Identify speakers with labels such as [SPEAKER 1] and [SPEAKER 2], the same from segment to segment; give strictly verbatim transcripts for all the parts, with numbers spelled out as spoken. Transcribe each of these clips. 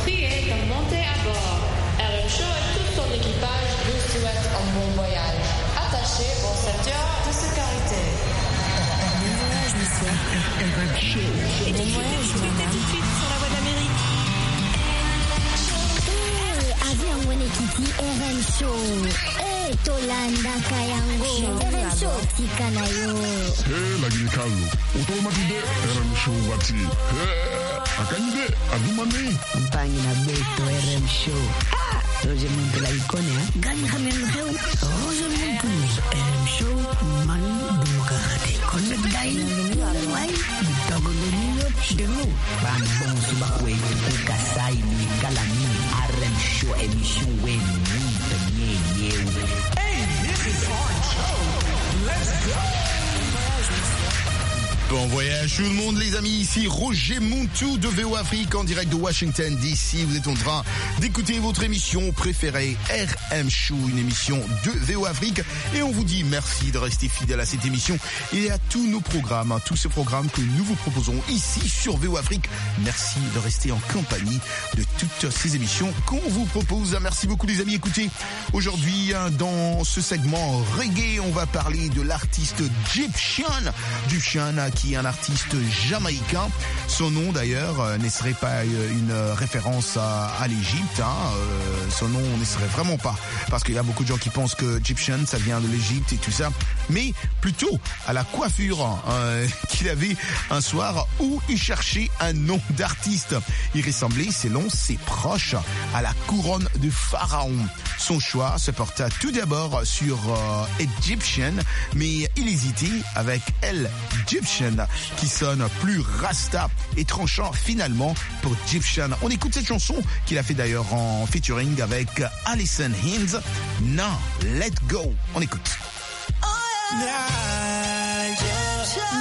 [SPEAKER 1] priez de monter à bord. R M Show et tout son équipage vous souhaitent un bon voyage. Attachez vos ceintures de sécurité.
[SPEAKER 2] Bon voyage, monsieur. R M Show. Et bon voyage, madame. Tout de suite sur la voie d'Amérique.
[SPEAKER 3] Eh, avion mwenyekiti R M Show. Eh, Tolanda Kayango. R M Show tika na yo.
[SPEAKER 4] Eh, lakini kalu. Utomatide R M Show wati. Eh, akanyide adumani.
[SPEAKER 5] Mpangi na beto R M Show. Ah, Roger Muntu la ikone ha.
[SPEAKER 2] Gani hamil heu. Roger Muntu. R M Show man dumukahati. Connect dai. Wai. Dogo leniyo. Demu.
[SPEAKER 5] Ban bon suba kwe kasai ni kalani R M Show emission we ni penye yewe.
[SPEAKER 6] Hey, this is our show. Let's go.
[SPEAKER 7] Bon voyage tout le monde les amis, ici Roger Muntu de V O Afrique en direct de Washington D C. Vous êtes en train d'écouter votre émission préférée R M Show, une émission de V O Afrique. Et on vous dit merci de rester fidèle à cette émission et à tous nos programmes, hein, tous ces programmes que nous vous proposons ici sur V O Afrique. Merci de rester en compagnie de toutes ces émissions qu'on vous propose. Merci beaucoup les amis. Écoutez, aujourd'hui hein, dans ce segment reggae, on va parler de l'artiste Gyptian. Gyptian qui est un artiste jamaïcain. Son nom d'ailleurs euh, ne serait pas euh, une référence à, à l'Égypte. Hein. Euh, son nom ne serait vraiment pas. Parce qu'il y a beaucoup de gens qui pensent que Gyptian, ça vient de l'Égypte et tout ça. Mais plutôt à la coiffure euh, qu'il avait un soir où il cherchait un nom d'artiste. Il ressemblait, selon ses proches, à la couronne de Pharaon. Son choix se porta tout d'abord sur euh, Egyptian, mais il hésitait avec El Gyptian, qui sonne plus rasta et tranchant finalement pour Gyptian. On écoute cette chanson qu'il a fait d'ailleurs en featuring avec Alison Hinds. Now, let go. On écoute.
[SPEAKER 8] Oh yeah. Yeah, Egyptian.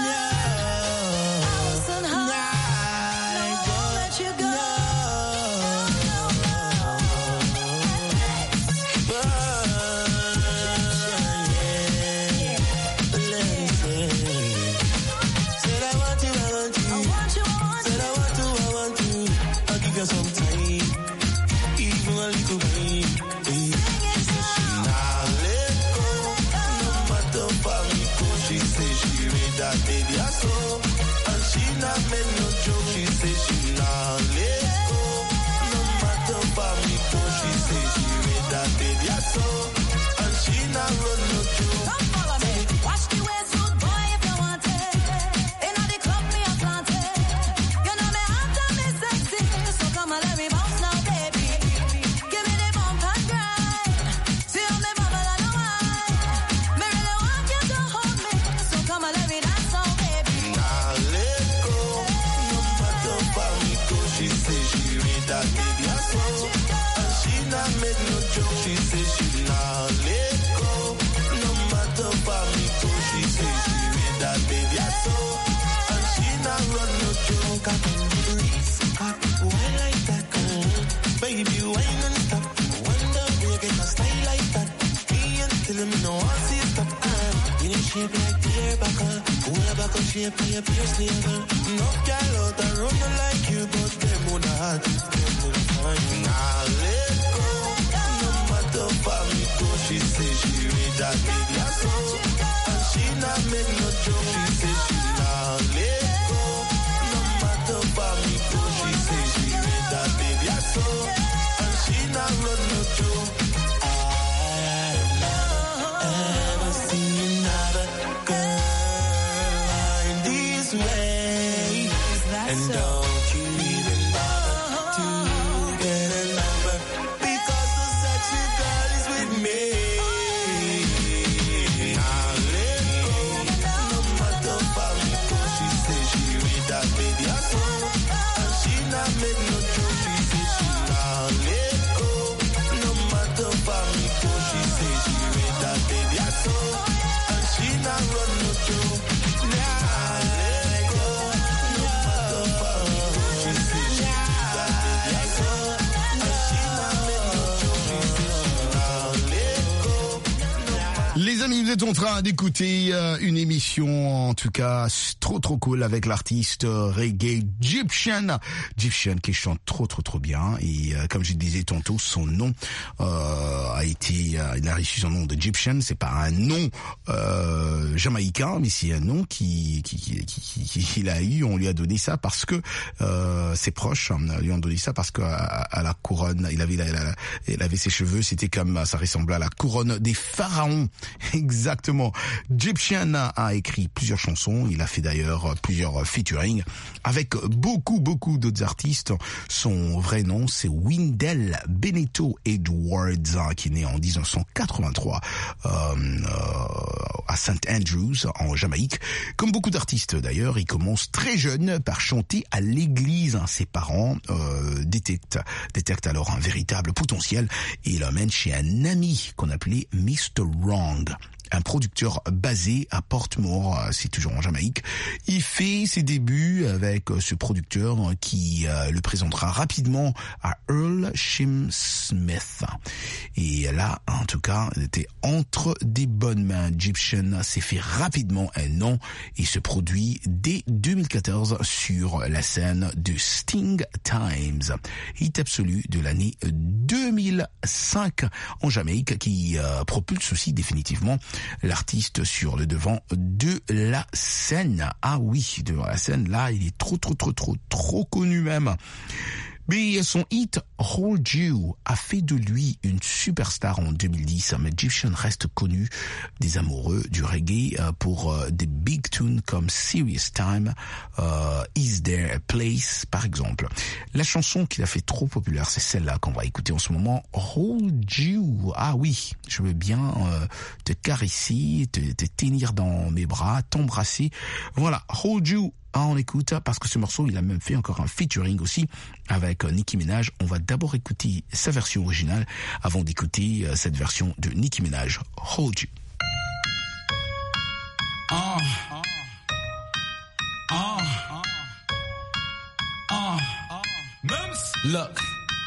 [SPEAKER 9] Shape like beer buckle, cool back up shape like a pierce navel. No girl out and run like you, but them woulda had it, them woulda find. Nah, let go. No matter for me go, she say she read that baby so, and she not make no joke. She say she nah let go. No matter for me go, she say she read that baby so, and she not run no joke. And don't you even bother to get a number, because the sexy girl is with me. Now let go, no matter for me, cause she say she read that baby I saw, and she not make no joke. She say she now let go, no matter for me, cause she say she read that baby I saw, and she not run no joke.
[SPEAKER 7] Les amis, vous êtes en train d'écouter euh, une émission, en tout cas, trop trop cool avec l'artiste euh, reggae Gyptian. Gyptian qui chante trop trop trop bien. Et euh, comme je disais tantôt, son nom euh, a été, euh, il a reçu son nom de Gyptian. C'est pas un nom euh, jamaïcain, mais c'est un nom qui qui, qui, qui, qui qu'il a eu. On lui a donné ça parce que euh, ses proches lui ont donné ça parce que à, à la couronne, il avait, la, la, il avait ses cheveux, c'était comme ça ressemblait à la couronne des pharaons. Exactement. Gyptian a écrit plusieurs chansons. Il a fait d'ailleurs plusieurs featuring avec beaucoup, beaucoup d'autres artistes. Son vrai nom, c'est Wendell Benito Edwards, qui est né en dix-neuf cent quatre-vingt-trois euh, euh, à Saint Andrews, en Jamaïque. Comme beaucoup d'artistes d'ailleurs, il commence très jeune par chanter à l'église. Ses parents euh, détectent, détectent alors un véritable potentiel et l'emmènent chez un ami qu'on appelait mister Wrong, un producteur basé à Portmore, c'est toujours en Jamaïque. Il fait ses débuts avec ce producteur qui euh, le présentera rapidement à Earl Shim Smith. Et là, en tout cas, il était entre des bonnes mains. Gyptian s'est fait rapidement un nom et se produit dès deux mille quatorze sur la scène de Sting Times, hit absolu de l'année deux mille cinq en Jamaïque, qui euh, propulse aussi définitivement l'artiste sur le devant de la scène. Ah oui, devant la scène, là, il est trop, trop, trop, trop, trop connu même. Mais son hit Hold You a fait de lui une superstar en deux mille dix. Mais Gyptian reste connu des amoureux du reggae pour euh, des big tunes comme Serious Time, euh, Is There a Place, par exemple. La chanson qu'il a fait trop populaire, c'est celle-là qu'on va écouter en ce moment, Hold You. Ah oui, je veux bien euh, te caresser, te, te tenir dans mes bras, t'embrasser. Voilà, Hold You. Ah, on écoute parce que ce morceau, il a même fait encore un featuring aussi avec Nicki Minaj. On va d'abord écouter sa version originale avant d'écouter cette version de Nicki Minaj, Hold You.
[SPEAKER 10] Uh, uh, uh, uh, look.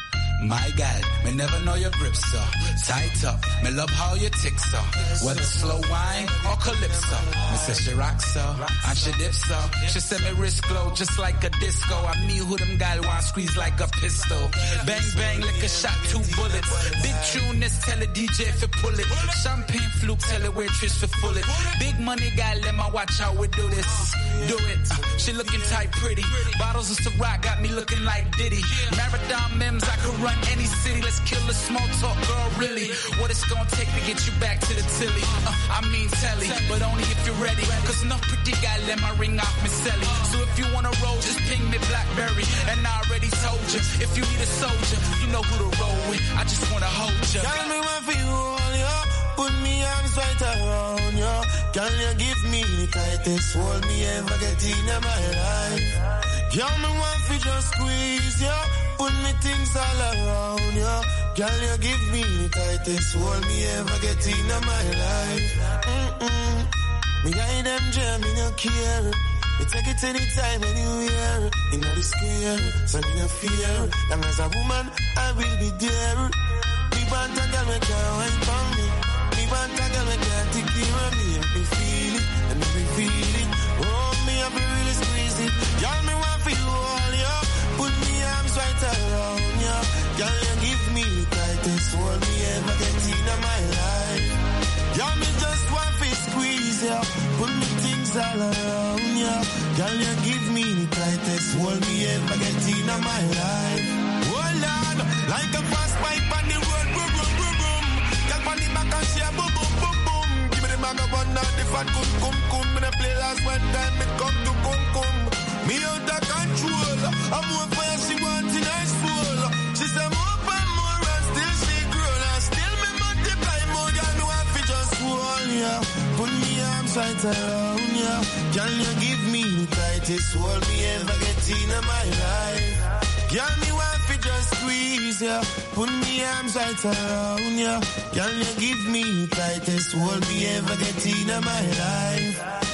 [SPEAKER 10] My God, me never know your grip, sir. Tight up, me love how your ticks are. Whether slow wine or calypso. Me say she rock so, and she dip so. She say me wrist glow just like a disco. I me who them gal want squeeze like a pistol. Bang bang like a shot, two bullets. Big tune, this tell the D J if it pull it. Champagne fluke, tell the waitress for full it. Big money gal, let me watch how we do this. Do it. Uh, she looking tight, pretty. Bottles of Ciroc got me looking like Diddy. Marathon Mims, I could run any city, let's kill the small talk, girl, really. What it's gonna take to get you back to the tilly? Uh, I mean telly, but only if you're ready. Cause no pretty guy let my ring off me selly. So if you wanna roll, just ping me Blackberry. And I already told you, if you need a soldier, you know who to roll with. I just wanna hold you.
[SPEAKER 9] Tell me what for you, hold you. Put me arms right around you. Can you give me the tightest hold me ever get in my life? Tell me what for just squeeze you. Put me things all around you. Girl, you give me the tightest hold me ever get in my life. Mm-mm. Me guide them jam, me no care. Me take it anytime, anywhere. In the scare, so me no fear. Long as a woman, I will be there. Me want a girl, me can't wait for me. Me want a girl, me can't take care of me. Make me feel it, and make me feel it. Oh, me I be really squeeze it. Girl, me want for you all, yo. Put me arms right around you. Girl, you give me the tightest hold me ever get in my life. Girl, me just want to squeeze you. Put me things all around you. Girl, you give me the tightest hold me ever get in my life. Oh Lord, like a fast pipe on the road, boom, boom, boom, boom. Girl, on the back and she a boom, boom, boom, boom. Give me the bag of one out the fat cum, cum, cum. Me the play last one time, me come to cum, cum. Me out of control. I'm more fire she wants in her soul. She say more and more and still she grow. And still me multiply more than what fi just hold ya. Put me arms right around ya. Can you give me the tightest hold me ever get in my life? Can me want fi just squeeze ya. Put me arms right around ya. Can you give me the tightest hold me ever get in my life?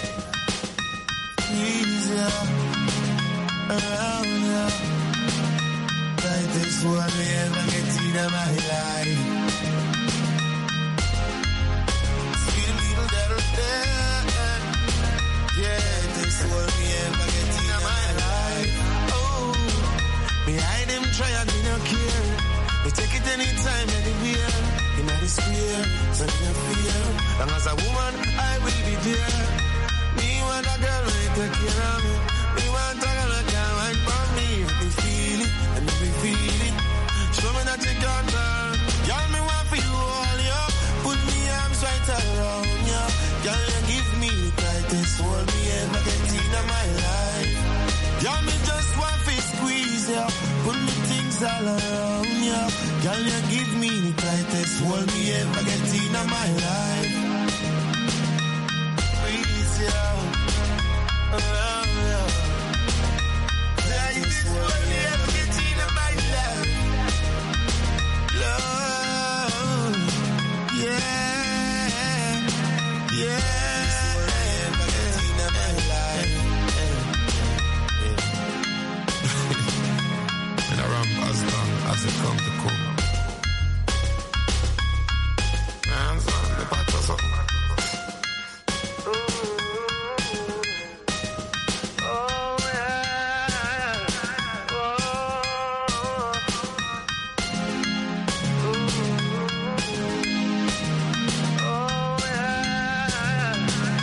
[SPEAKER 9] Squeeze ya. Around ya. Tightest one me ever get in my life. See the little that Behind them try and me no care. We take it anytime, anywhere. In the square, so no fear. Long as a woman, I will be there. Me want a girl who take care of me. Me want a girl who can wine for me. Me feel it, and me feel it. Show me that you can't turn. Girl, me want for you all, yo. Put me arms right around you. Girl, you give me the tightest hold me ever get in my life. Girl, me just want to squeeze you. Put me things all around you. Girl, you give me the tightest hold me ever get in my life. Squeeze you around you. Tightest hold me ever get in my life. Love, yeah, yeah. As long as it comes to come. Hands on the battles up. Oh, yeah. Oh, oh, yeah.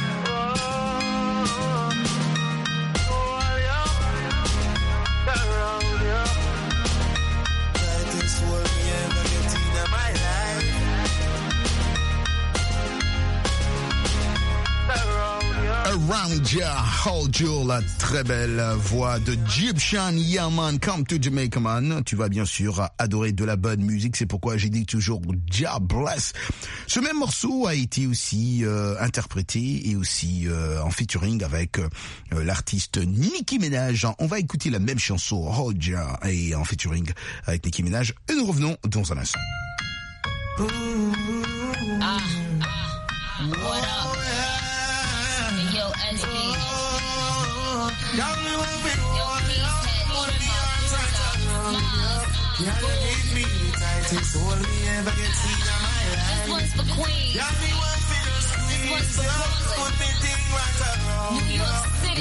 [SPEAKER 7] Around Ya, Hold You, la très belle voix de Egyptian Yaman, Come to Jamaica Man. Tu vas bien sûr adorer de la bonne musique, c'est pourquoi j'ai dit toujours Jah Bless. Ce même morceau a été aussi euh, interprété et aussi euh, en featuring avec euh, l'artiste Nicki Minaj. On va écouter la même chanson, Hold Ya, et en featuring avec Nicki Minaj, et nous revenons dans un instant.
[SPEAKER 11] Ah, ah, what up? Yo, S B. Yo, peace head, This one's for Queen. This one's for Brooklyn. New York City.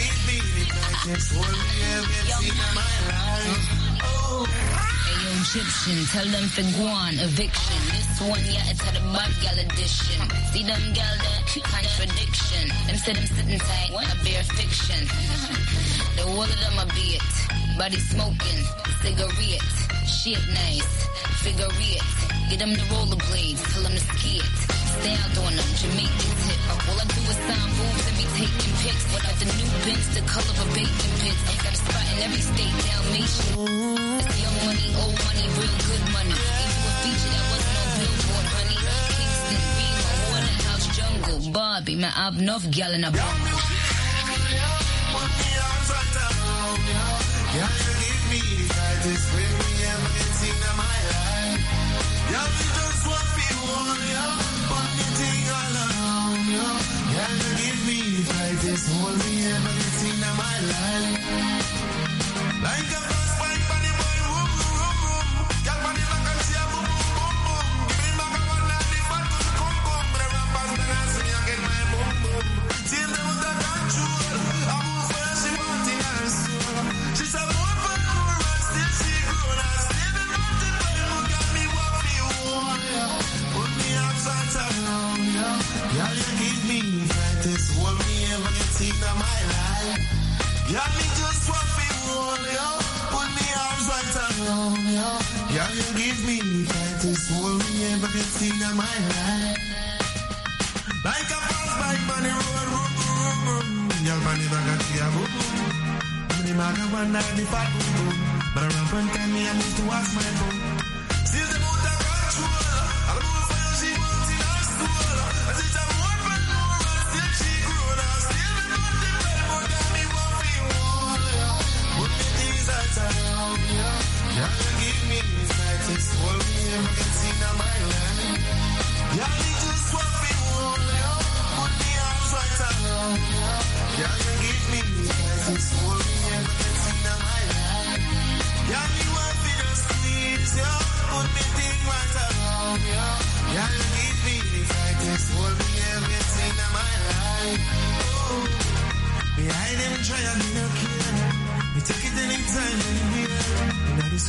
[SPEAKER 11] Yo, Egyptian, tell them for Guan, eviction. This one, yeah, it's had a bad gal edition. See them gal there, contradiction. Them say them sitting tight, a bare fiction. The all of them a beat, body smoking, cigarette, shit nice, figure it. Get them the rollerblades, tell them to ski it. Stay out on them, Jamaicans hip. All I do is sign boobs and be taking pics. Without the new bins, the color of bacon pits. I got a spot in every state, Dalmatian. It's young money, old money, real good money. Ain't you a feature that wasn't on Billboard, honey. Kingston, Beamer, Waterhouse, Jungle, Barbie, man, I've enough gal in a bumble.
[SPEAKER 9] Yeah, you give me the tightest way we ever get seen in my life. Yeah, we just want people, yeah, but me thing all around, yeah. Yeah, you give me the tightest hold we ever get seen in my life. Like a first bite, bunny boy, room, room, room. Girl, bunny back and see a boom, boom, boom, boom. Give me back a one and the fat come, come, come. But the rappers, then I see me and get my boom, boom. See them with the control. I move where she want in her soul. She said, more for more, and still she grown. I still the mountain boy who got me what me want. Put me upside down, yeah. Yeah, you give me the tightest hold me ever get seen in my life. Yeah, me just want me hold, yeah. Put me arms right around, yeah. Yeah, you give me the tightest hold me ever get seen in my life. Like a fast bike on the road, room, room, room. Y'all bunny back and see a boom, boom. The maga one night the fat boom boom. But around one time me I need to wash my boom. See the mood that control. I move for you, she wants in her soul. I see the more and more and still she grown. I still the nothing but more than me what me want. Put me things right around, yeah. Yeah, you give me the tightest hold me ever get seen in my life. Yeah, me just what me want, yeah. Put me arms right around, yeah. Yeah, you give me the tightest hold me ever get seen in my life. Yeah, me want me just squeeze, yeah. Put me thing right around, yeah. Yeah, you give me the tightest hold me ever get seen in my life. Oh, behind them try and me no care. Me take it anytime, anywhere.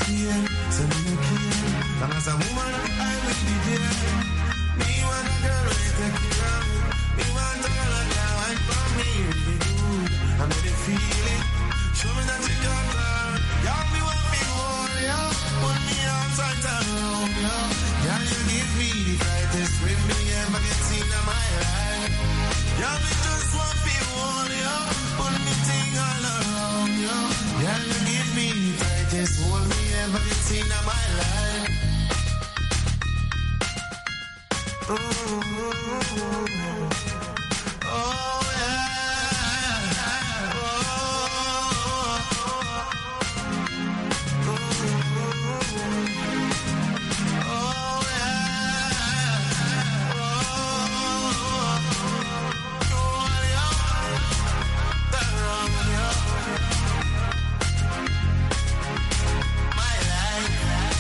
[SPEAKER 9] pain, so me no care. Long as a woman, I will be there. Me want a girl who take care of me. Me want a girl who can wine for me really good. I know they feel it. Show me that you got her. Yeah, me want me more, yeah. Put me arms right around, yeah. Yeah, you give me the brightest with me ever get seen in my life. Yeah, me just want me more, yeah. Put me thing all around, yeah. Yeah, you give me the brightest hold me ever get seen in my life. Oh, oh yeah. Oh, oh yeah. My life.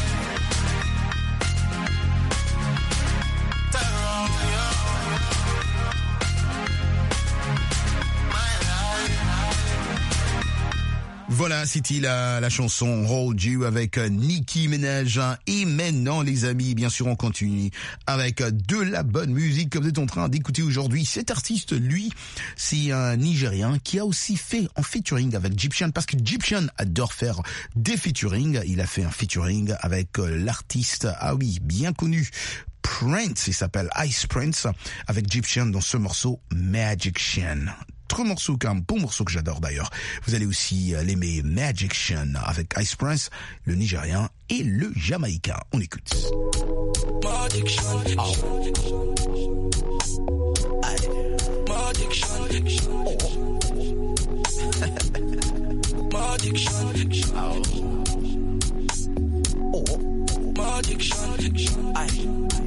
[SPEAKER 7] Voilà, c'était la, la chanson Hold You avec Nicki Minaj. Et maintenant, les amis, bien sûr, on continue avec de la bonne musique que vous êtes en train d'écouter aujourd'hui. Cet artiste, lui, c'est un Nigérien qui a aussi fait un featuring avec Gyptian, parce que Gyptian adore faire des featuring. Il a fait un featuring avec l'artiste, ah oui, bien connu, Prince. Il s'appelle Ice Prince, avec Gyptian dans ce morceau Magician. Trois morceaux, un bon morceau que j'adore d'ailleurs. Vous allez aussi l'aimer, Magician, avec Ice Prince, le Nigérien et le Jamaïcain. On écoute.
[SPEAKER 8] Magician. Oh. Magician. Oh. Magician. Oh. Oh. Magician. Aye.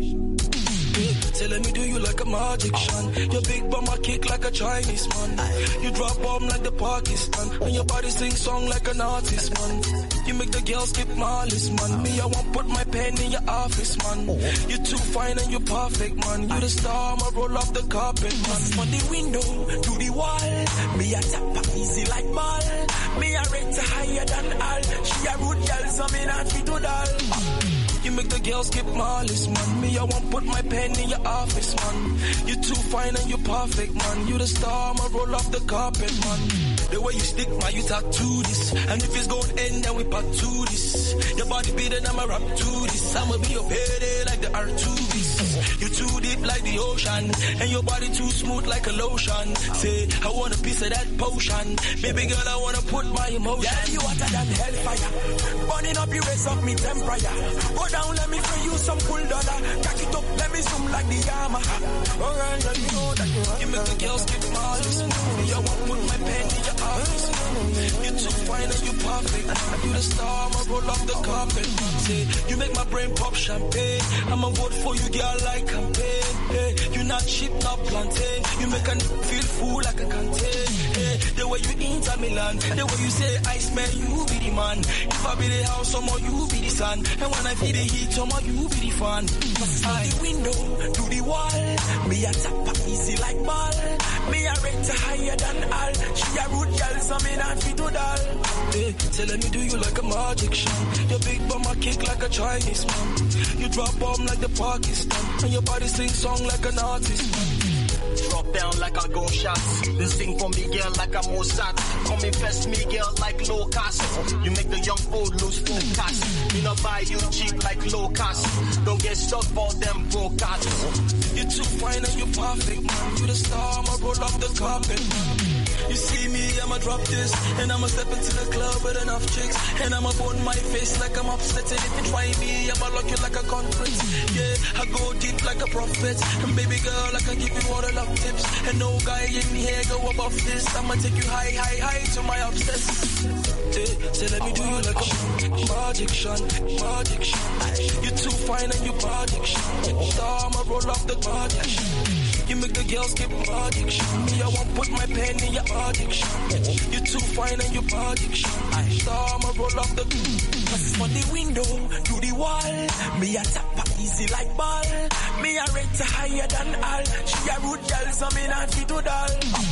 [SPEAKER 8] Say let me do you like a magician. Your big bum I kick like a Chinese man. You drop bomb like the Pakistan, and your body sing song like an artist man. You make the girls skip Marlis man. Me I want put my pen in your office man. You too fine and you perfect man. You the star, I'ma roll off the carpet man. From the window to the wall, me a tap easy like ball. Me a rate higher than all. She a rude girl, so me not fit to doll. You make the girls skip Marlis, man. Me, I won't put my pen in your office, man. You too fine and you perfect, man. You the star, I'ma roll off the carpet, man. The way you stick, man, you tattoo this. And if it's going end, then we back to this. Your body beating, I'ma rap to this. I'ma be your payday like the R two Bs. You too deep like the ocean. And your body too smooth like a lotion. Say, I want a piece of that potion. Baby girl, I wanna put my emotion. Yeah, you hotter than hellfire. Burning up, you raise up me temperature. Go down, let me free you some cool dollar. Back it up, let me zoom like the Yamaha. Alright, let me know that you You make the girls skip Marlis. Me, I won't put my pen in your office. You too fine and you perfect. You the star, I'ma roll off the carpet. Say, you make my brain pop champagne. I'ma vote for you, girl, like campaign. Hey, you not cheap, not plantain. You make a feel full like a canteen. Hey, the way you enter Milan, the way you say, Ice man, you be the man. If I be the house, someone you be the sun. And when I feel the heat, someone you be the fan. From the window to the wall, me a tap easy like ball. Me a rate higher than all. She a rude girl, so me not fit to doll. Hey, say let me do you like a magician. Your big bum a kick like a Chinese man. You drop bomb like the Pakistan, and your body sing song like an artist man. Drop down like a gunshots. Then sing for me, girl, like a Mossad. Come invest me, girl, like low cost. You make the young old lose focus. Me not buy you cheap like low cost. Don't get stuck for them broke ass. You too fine and you perfect, man. You the star, I'ma roll off the carpet, man. You see me, I'ma drop this, and I'ma step into the club with enough chicks, and I'ma burn my face like I'm upset. And if you try me, I'ma lock you like a conference. Yeah, I go deep like a prophet, and baby girl, I can give you all the love tips, and no guy in here go above this. I'ma take you high, high, high to my obsess. Yeah, say let me do you like a magician, magician. You too fine and you magician. Star, I'ma roll off the magician. You make the girls skip addiction. Me, I won't put my pen in your addiction. You too fine and you addiction. Star, I'ma roll off the from the window to the wall. Me a tap easy like ball. Me a rate higher than all. She a rude girl, so me not fit to doll.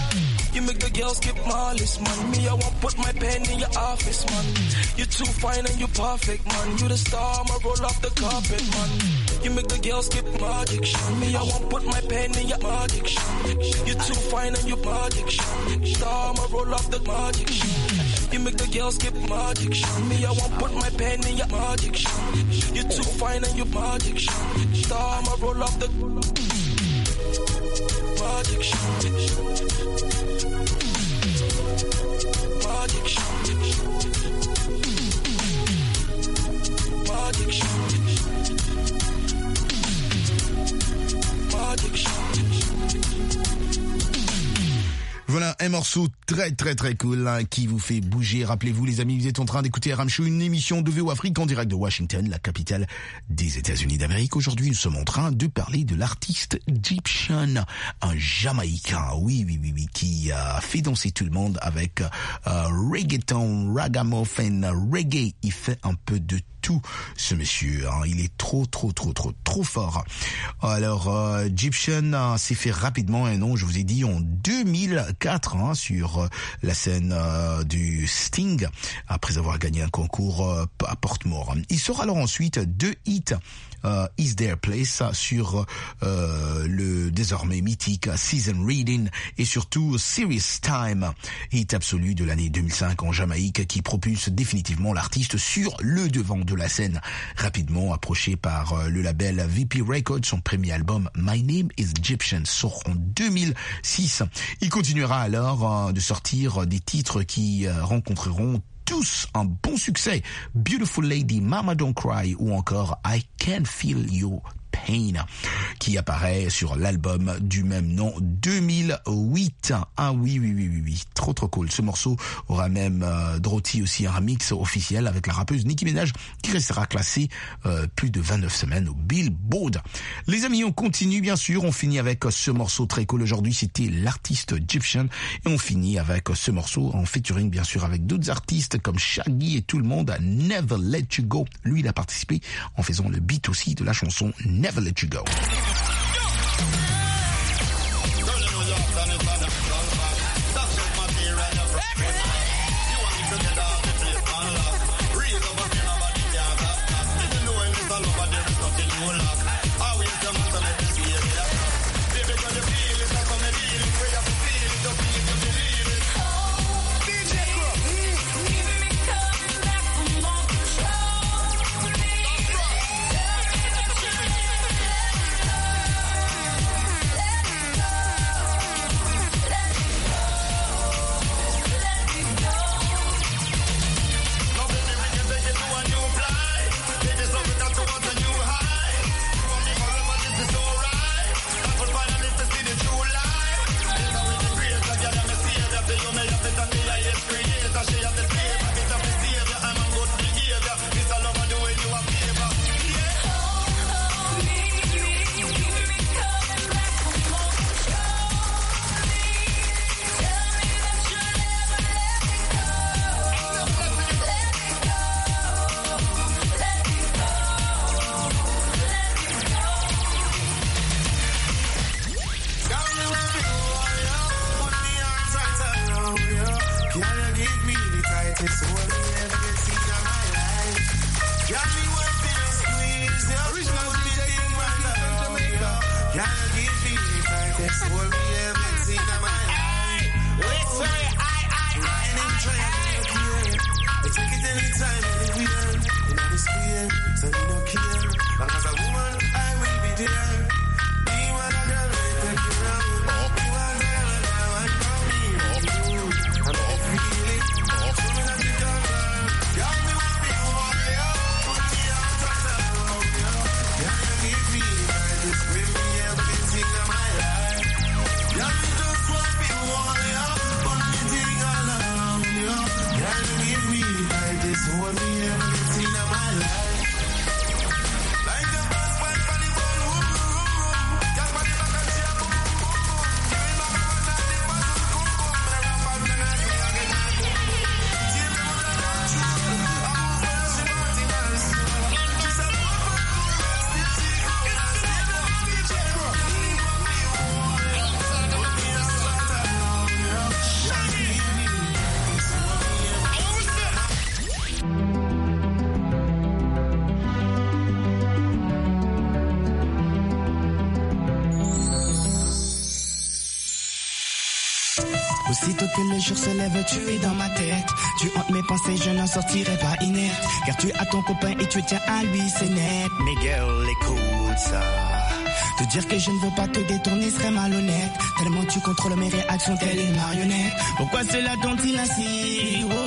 [SPEAKER 8] You make the girls skip my list, man. Me, I won't put my pen in your office, man. You're too fine and you're perfect, man. You the star, I'ma roll off the carpet, man. You make the girls skip my addiction. Me, I won't put my pen in your addiction. You're too fine and you're magic. Star, I'ma roll off the magic. You make the girls skip my addiction. Me, I won't put my pen in your magic. You're too fine and you're magic. Star, I'ma roll off the magic. Magic. Magic. Magic.
[SPEAKER 7] Voilà un morceau très très très cool hein, qui vous fait bouger. Rappelez-vous les amis, vous êtes en train d'écouter R M Show, une émission de V O Afrique en direct de Washington, la capitale des États-Unis d'Amérique. Aujourd'hui, nous sommes en train de parler de l'artiste Gyptian, un Jamaïcain, oui oui oui oui, qui a fait danser tout le monde avec euh, reggaeton, ragamuffin, reggae. Il fait un peu de tout ce monsieur, hein. Il est trop trop trop trop trop fort. Alors euh, Gyptian euh, s'est fait rapidement un nom, je vous ai dit en deux mille quatre hein, sur euh, la scène euh, du Sting après avoir gagné un concours euh, à Portmore. Il sort alors ensuite deux hits. Uh, Is There a Place sur euh, le désormais mythique Season Reading et surtout Serious Time, hit absolu de l'année deux mille cinq en Jamaïque qui propulse définitivement l'artiste sur le devant de la scène. Rapidement approché par euh, le label V P Records, son premier album My Name is Gyptian sort en deux mille six. Il continuera alors euh, de sortir des titres qui euh, rencontreront tous un bon succès. Beautiful Lady, Mama Don't Cry ou encore I Can Feel Your Pain qui apparaît sur l'album du même nom deux mille huit. Ah oui oui oui oui oui, trop trop cool. Ce morceau aura même euh, drotti aussi un remix officiel avec la rappeuse Nicki Minaj qui restera classée euh, plus de vingt-neuf semaines au Billboard. Les amis, on continue bien sûr, on finit avec ce morceau très cool. Aujourd'hui c'était l'artiste Gyptian et on finit avec ce morceau en featuring bien sûr avec d'autres artistes comme Shaggy et tout le monde, Never Let You Go. Lui il a participé en faisant le beat aussi de la chanson Never Let You Go.
[SPEAKER 9] Like the bus went for the whole
[SPEAKER 12] Aussitôt que le jour se lève, tu es dans ma tête. Tu hantes mes pensées, je n'en sortirai pas inerte. Car tu as ton copain et tu tiens à lui, c'est net. Mais girl, écoute ça. Te dire que je ne veux pas te détourner serait malhonnête. Tellement tu contrôles mes réactions, telle une marionnette. Pourquoi cela dont-il ainsi? Oh,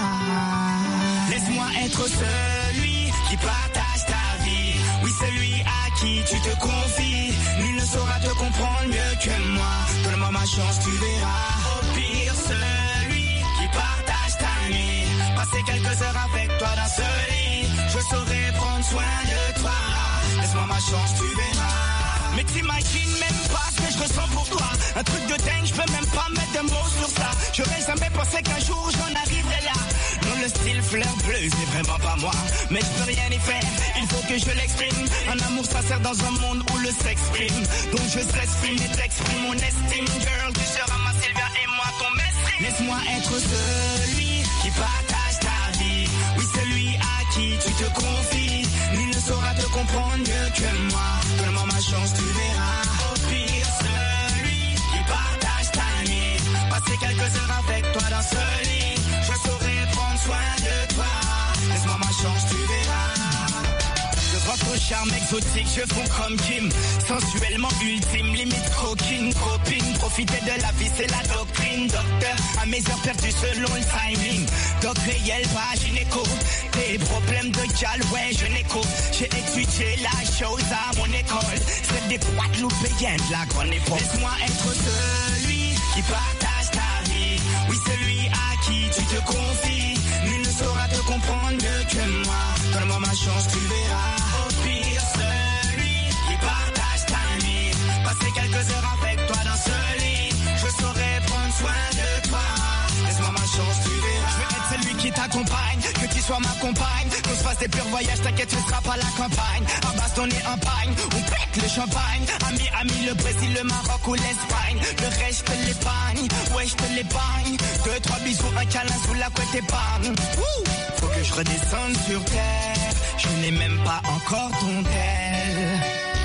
[SPEAKER 12] ah. Laisse-moi être celui qui partage ta vie. Oui, celui à qui tu te confies. Nul ne saura te comprendre mieux que moi. Donne-moi ma chance, tu verras. Au pire, celui qui partage ta nuit. Passer quelques heures avec toi dans ce lit. Je saurai prendre soin de toi. Laisse-moi ma chance, tu verras. Mais t'imagines même pas ce que je ressens pour toi. Un truc de dingue, je peux même pas mettre de mots sur ça. J'aurais jamais pensé qu'un jour j'en arriverais là. Non, le style fleur bleue, c'est vraiment pas moi. Mais je peux rien y faire, il faut que je l'exprime. Un amour sincère dans un monde où le sexe prime. Donc je stresse, filme et t'exprime mon estime. Girl, tu seras ma Sylvia et moi ton messie. Laisse-moi être celui qui partage ta vie. Oui, celui à qui tu te confies. Nul ne saura te comprendre mieux que moi. Donne-moi ma chance, tu verras. Au pire, celui qui partage ta nuit. Passer quelques heures avec toi dans ce lit. Je saurai prendre soin de toi. Laisse-moi ma chance, tu verras. De votre charme exotique, je fonds comme Kim. Sensuellement ultime, limite coquine, copine. Profiter de la vie, c'est la doctrine. Docteur, à mes heures perdues selon le timing. Doc réel, pas gynéco. Des problèmes de gal, ouais, je n'écoute. J'ai étudié la chose à mon école. C'est des Guadeloupéens de la grande époque. Laisse-moi être celui qui partage ta vie. Oui, celui à qui tu te confies. Nul ne saura te comprendre mieux que moi. Donne-moi ma chance, tu verras. Au pire, celui qui partage ta nuit. Passer quelques heures avec toi dans ce lit. Je saurai prendre soin de toi. Laisse-moi ma chance, tu verras. Je veux être celui qui t'accompagne, que tu sois ma compagne. Qu'on se fasse des purs voyages, t'inquiète, tu seras pas la campagne. À bastonner un pagne, on pète le champagne. Ami, ami, le Brésil, le Maroc ou l'Espagne. Le reste, je te l'épargne, ouais, je te l'épargne. Deux, trois bisous, un câlin sous la couette épargne. Faut que je redescende sur terre. Je n'ai même pas encore ton tel.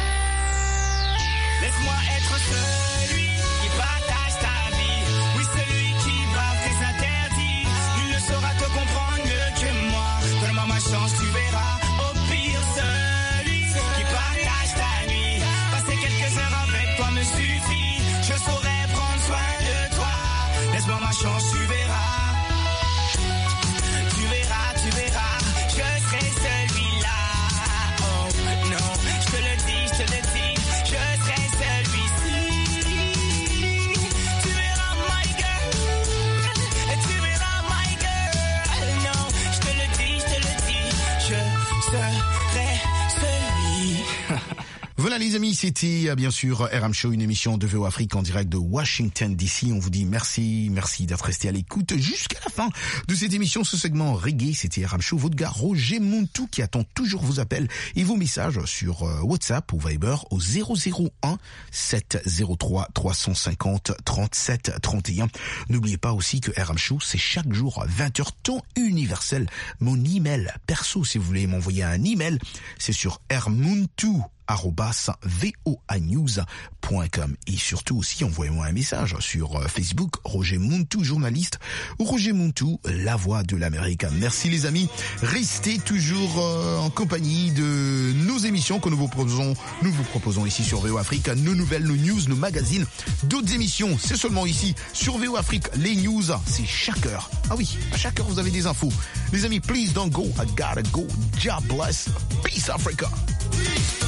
[SPEAKER 12] Laisse-moi être celui qui partage ta vie. Oui, celui qui brave tes interdits. Nul ne saura te comprendre mieux que moi. Donne-moi ma chance, tu verras. Au pire, celui qui partage ta nuit. Passer quelques heures avec toi me suffit. Je saurai prendre soin de toi. Laisse-moi ma chance, tu verras. Tu verras, tu verras. Je serai celui-là. Oh non, je te le dis, je te le dis. Je serai celui-ci. Tu verras, my girl. Tu verras, my girl. Non, je te le dis, je te le dis. Je serai celui.
[SPEAKER 7] Voilà les amis, c'était bien sûr R M Show, une émission de V O Afrique en direct de Washington D C. On vous dit merci, merci d'être resté à l'écoute jusqu'à la fin de cette émission. Ce segment reggae, c'était R M Show, votre gars Roger Muntu qui attend toujours vos appels et vos messages sur WhatsApp ou Viber au zéro zéro un sept zéro trois trois cent cinquante trente-sept trente et un. N'oubliez pas aussi que R M Show, c'est chaque jour à vingt heures temps universel. Mon email perso, si vous voulez m'envoyer un email, c'est sur rmuntu arobase voanews point com. Et surtout aussi, envoyez-moi un message sur Facebook, Roger Muntu, journaliste, ou Roger Muntu, la voix de l'Amérique. Merci les amis. Restez toujours euh, en compagnie de nos émissions que nous vous proposons, nous vous proposons ici sur V O Afrique, nos nouvelles, nos news, nos magazines, d'autres émissions. C'est seulement ici, sur V O Afrique, les news, c'est chaque heure. Ah oui, à chaque heure, vous avez des infos. Les amis, please don't go, I gotta go. God bless. Peace Africa.